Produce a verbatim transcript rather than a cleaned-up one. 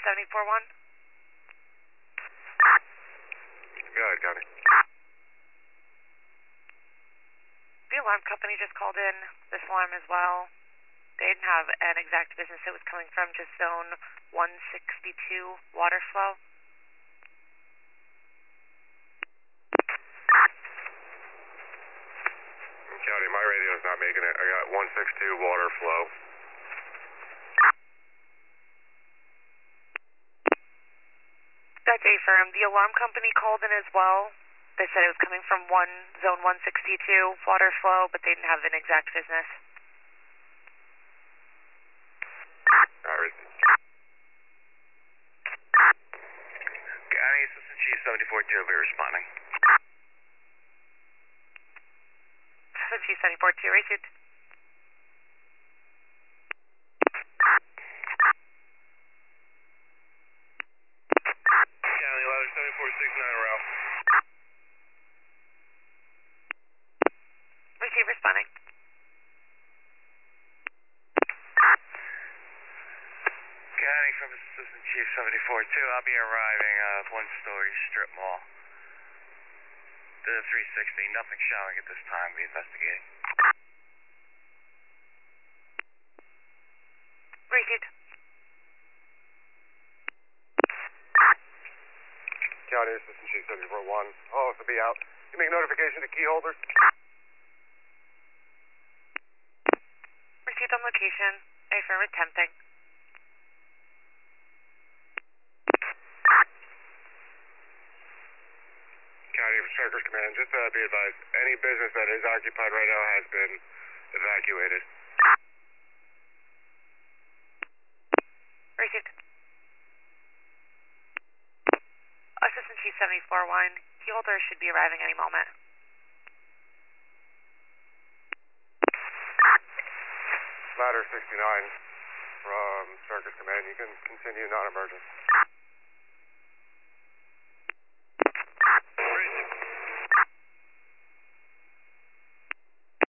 seventy-four one. Go ahead, County. The alarm company just called in this alarm as well. They didn't have an exact business it was coming from, just zone one sixty-two water flow. County, my radio's not making it. I got one sixty-two water flow. That's A firm. The alarm company called in as well. They said it was coming from one zone one sixty-two water flow, but they didn't have an exact business. Alright. County Assistant Chief seventy-four two will be responding. Assistant Chief seventy-four two, received. County ladder seventy-four sixty-nine route. Receive, responding. County from Assistant Chief seventy-four two, I'll be arriving at uh, one story strip mall. The three sixty, nothing showing at this time, be investigating. Received. County Assistant Chief seventy-four one. Oh, to be out. You make notification to key holders? Received on location. A firm attempting. County Circus Command, just uh, be advised, any business that is occupied right now has been evacuated. Received. Assistant Chief seventy-four one. Key holder should be arriving any moment. Ladder sixty-nine from Circus Command, you can continue non-emergent.